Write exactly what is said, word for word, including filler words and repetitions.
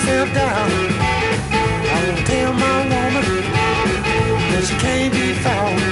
myself down. I won't tell my woman that she can't be found.